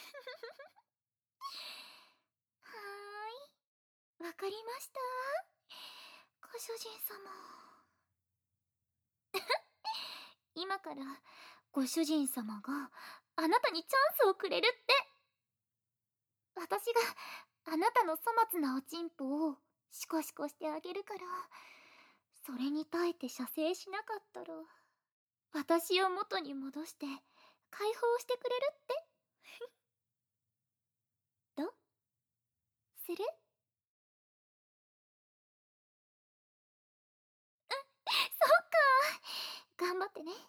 はーい、わかりました。ご主人様。今からご主人様があなたにチャンスをくれるって。私があなたの粗末なおちんぽをシコシコしてあげるから、それに耐えて射精しなかったら私を元に戻して解放してくれるって。どうする？そうか、頑張ってね。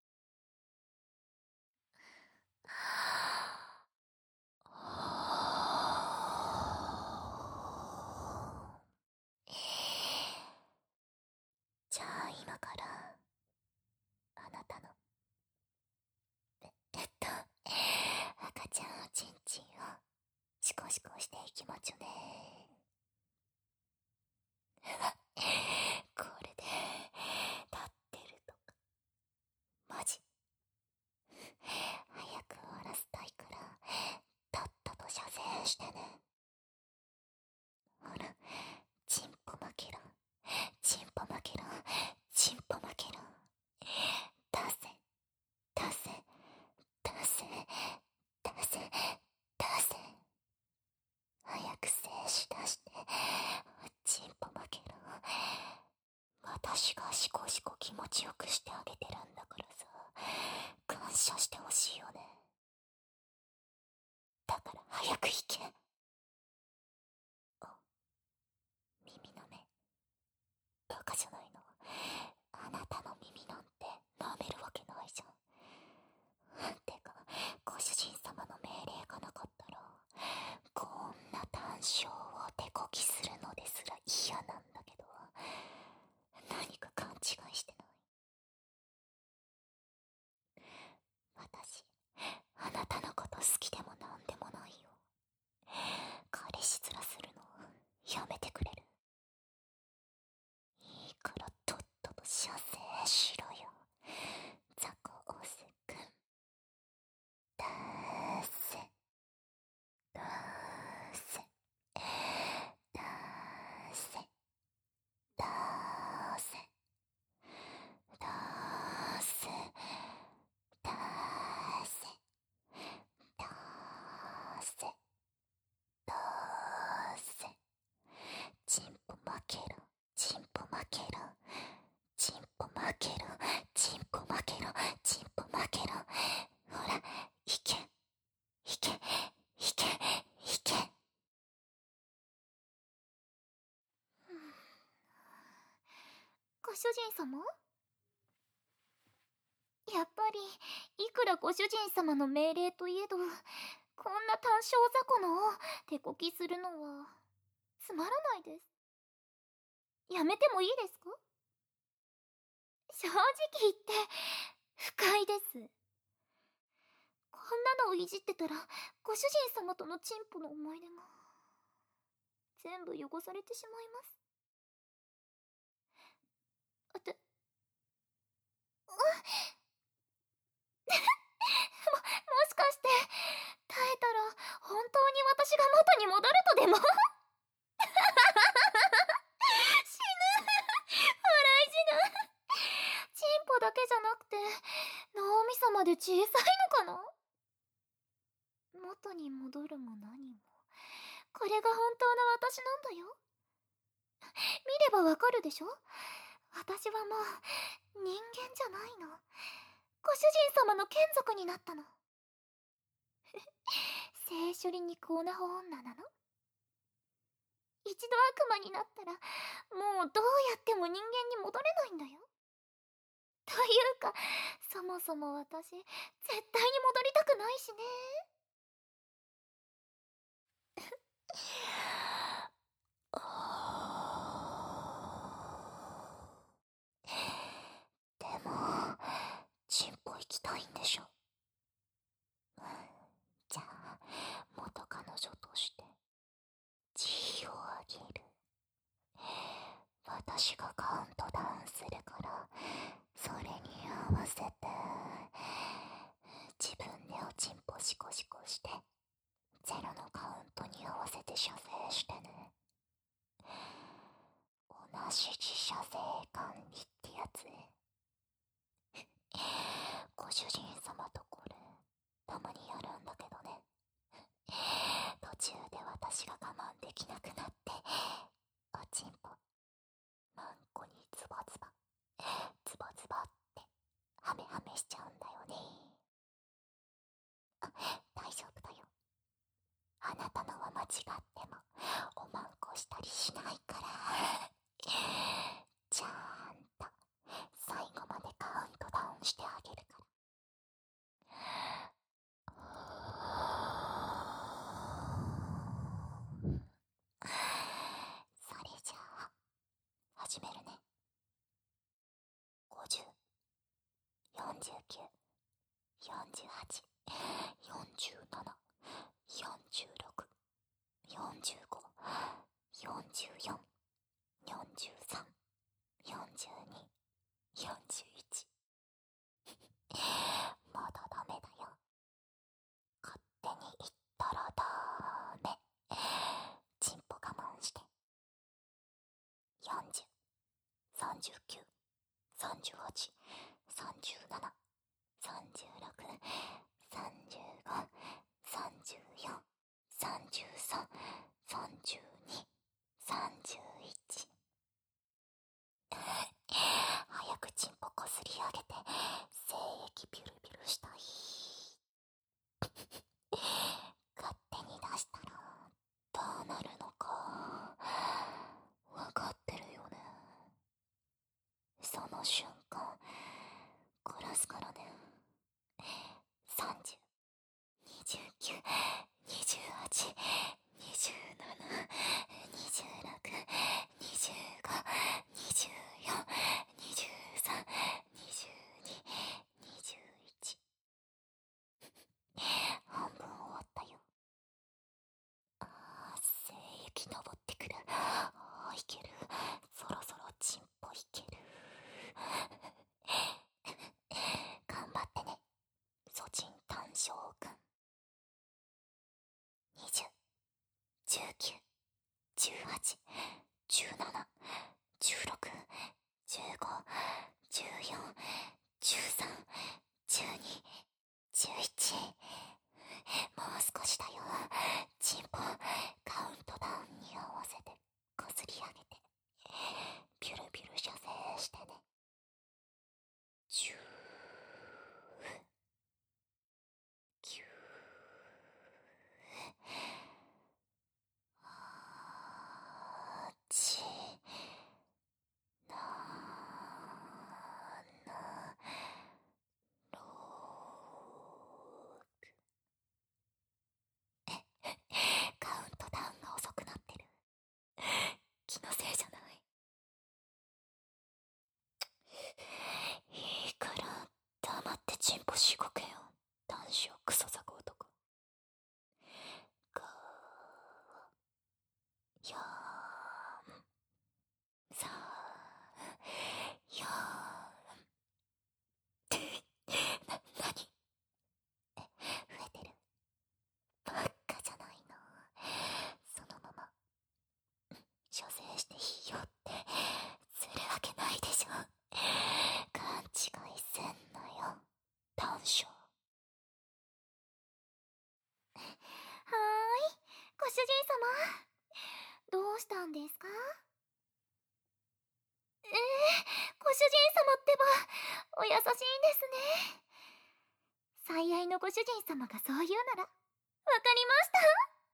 じゃあ今からあなたの赤ちゃんおちんちんをシコシコしていきまちょね。これで立ってるとかマジ早く終わらせたいからとっとと射精してね。ほら、チンポ負けろ、チンポ負けろ、チンポ負けろ。出せ、出せ、出せ、出せ、出せ。早く精子出して、チンポ負けろ。私がシコシコ気持ちよくしてあげてるんだからさ、感謝してほしいよね。だから早く行け。耳の目、バカじゃないの。あなたの耳なんて舐めるわけないじゃん。てか、ご主人様の命令がなかったらこんな単勝を手こきするのですら嫌なんだけど、何か勘違いしてない？私、あなたのこと好きでもなんでもないよ。彼氏面するのやめてくれる？いいからとっとと射精しろよ、ザコオスくん。出せ、出せ、出せ、出せ、出せ、出せ、出せ、出せ。チンポ負けろ、チンポ負けろ、チンポ負けろ、チンポ負けろ、チンポ負けろ。ほら、いけ、いけ、いけ、いけ。ご主人様？やっぱり、いくらご主人様の命令といえど、こんな単勝雑魚のを手こきするのはつまらないです。やめてもいいですか？正直言って不快です。こんなのをいじってたらご主人様とのチンポの思い出が全部汚されてしまいます。もしかして耐えたら本当に私が元に戻るとでも？死ぬ。笑い死ぬ。チンポだけじゃなくて脳みそまで小さいのかな？元に戻るも何もこれが本当の私なんだよ。見ればわかるでしょ？私はもう人間じゃないの。ご主人様の眷属になったの。性処理にコーナホ女なの。一度悪魔になったらもうどうやっても人間に戻れないんだよ。というかそもそも私絶対に戻りたくないしね。でもチンポ行きたいんでしょ？じゃあ元彼女としてGをあげる。私がカウントダウンするからそれに合わせて自分でおちんぽシコシコ主人様とこれ、たまにやるんだけどね。途中で私が我慢できなくなって、おちんぽ、マンコにズバズバ、ズバズバって、ハメハメしちゃうんだよね。大丈夫だよ。あなたのは間違っても、おまんこしたりしないから。ちゃんと、最後までカウントダウンしてあげるから。それじゃあ、始めるね。50、49、48、47、46、45、44、43、42、41。まだダメだよ。勝手に言ったらダメ。チンポ我慢して。40、39、38、37、36、35、34、33、32、31。早くチンポこすり上げて精液ビュルビュルしたい。勝手に出したらどうなるのかわかってるよね。その瞬間殺すからね。30、29、28、27、26、25、24、23、22、21。半分終わったよ。精液昇ってくる。いける。そろそろチンポいける。頑張ってね、ソチン単将軍。20、19、18、17、16、15、14、13、12、11。もう少しだよ。チンポ、カウントダウンに合わせてこすり上げて、ビュルビュル射精してね。10、9、8、7、カウントダウンが遅くなってる。気のせいじゃない。いいから黙ってチンポしごけよ、男子をクソザコ男。5、4、3、4。何増えてる。ばっかじゃないの。そのまま射精していいよってするわけないでしょ。勘違いすんなよ、短所。はーい、ご主人様、どうしたんですか？ご主人様ってばお優しいんですね。最愛のご主人様がそう言うならわかりました。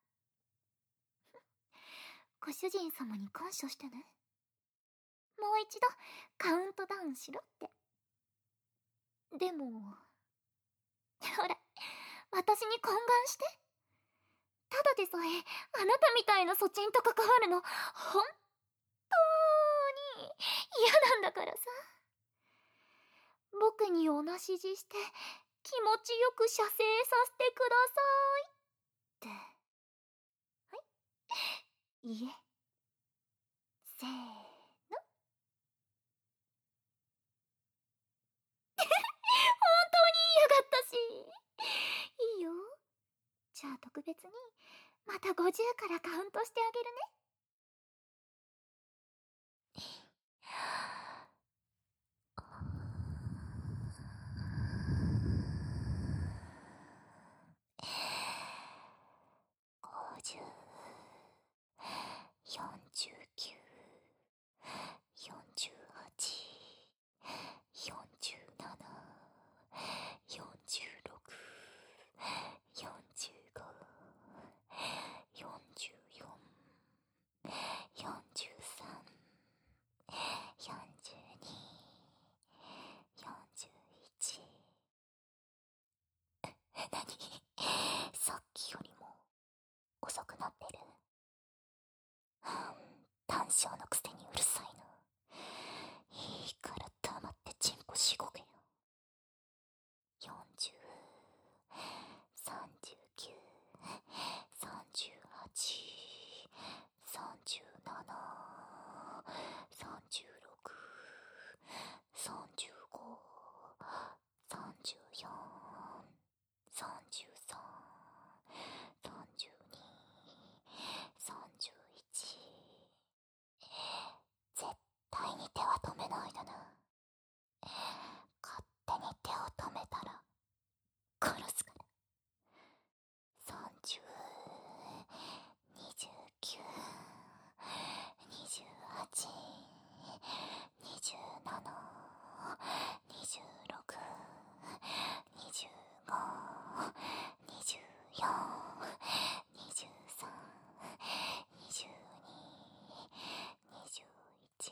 ご主人様に感謝してね。もう一度カウントダウンしろって。でもほら、私に懇願して。ただでさえあなたみたいなソチンと関わるの本当に嫌なんだからさ。僕におなしじして気持ちよく射精させてくださいって。はい、いえ、せーの。本当に言いやがったし。いいよ。じゃあ特別にまた50からカウントしてあげるね。 性のくせにうるさいの。いいから黙ってチンポしごけよ。40、39、38、37、36、35、34、33、32、31。絶対に手は止めないでな。勝手に手を止めたら殺すから。30、29、28、27、26、25、24、23、22、21。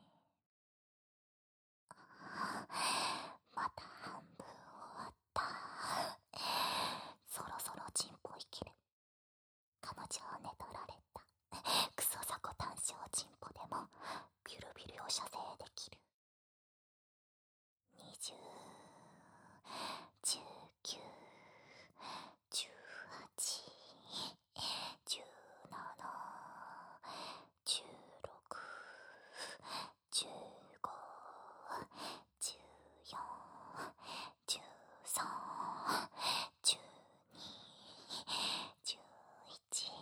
また半分終わった。そろそろチンポ生きる。彼女を寝取られたクソザコ単勝チンポでもビュルビュルを射精できる。20、19、18、17、16、15、14、13、12、11。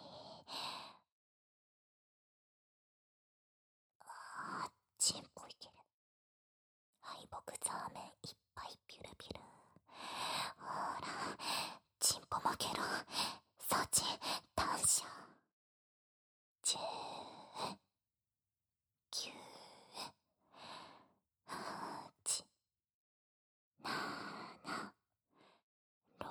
チンポいける。敗北ザーメンいっぱいピュルピュル。ほら、チンポ負けろ。ソチ、単勝。10、9、8、7、6。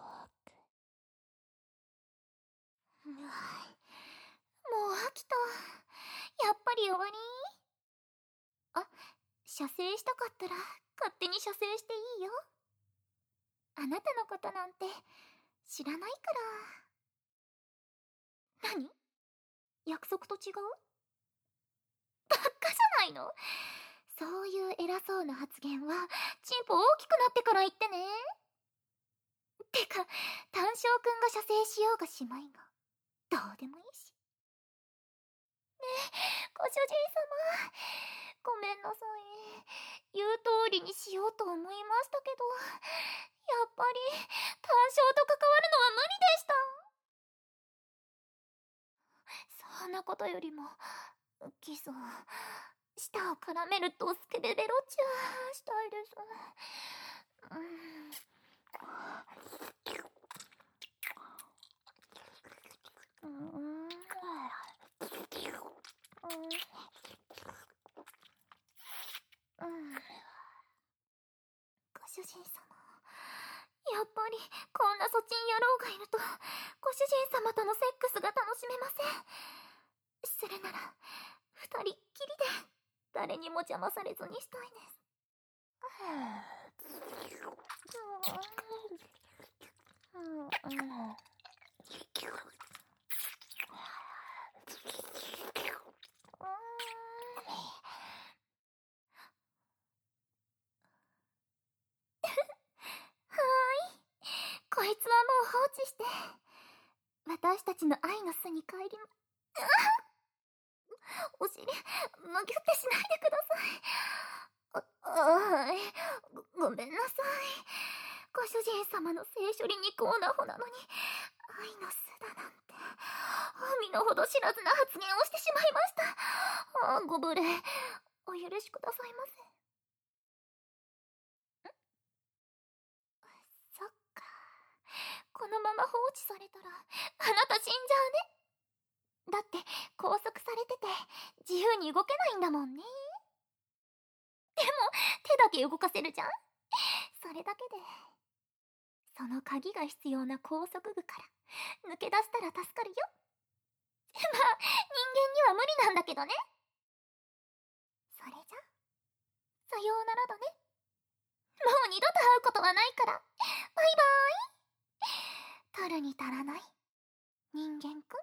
もう飽きた。やっぱり終わり？あ、射精したかったら勝手に射精していいよ。あなたのことなんて知らないから。何？約束と違う？バカじゃないの？そういう偉そうな発言はチンポ大きくなってから言ってね。てか、単勝くんが射精しようがしまいがどうでもいいし。ねえ、ご主人様、ごめんなさい。言う通りにしようと思いましたけど、やっぱり単勝と関わるのは無理でした。そんなことよりもキスを、舌を絡めるとスケベベロチューしたいです。ご主人様、やっぱりこんなそちん野郎がいるとご主人様とのセックスが楽しめません。するなら二人っきりで誰にも邪魔されずにしたいです。こいつはもう放置して、私たちの愛の巣に帰りお尻、むぎゅってしないでください。ごめんなさい。ご主人様の性処理にコーナホなのに、愛の巣だなんて、身の程知らずな発言をしてしまいました。ご無礼、お許しくださいませ。そっか。このまま放置されたら、あなた死んじゃうね。だって拘束されてて自由に動けないんだもんね。でも手だけ動かせるじゃん。それだけで。その鍵が必要な拘束具から抜け出したら助かるよ。まあ人間には無理なんだけどね。それじゃさようならだね。もう二度と会うことはないから。バイバーイ。取るに足らない人間くん。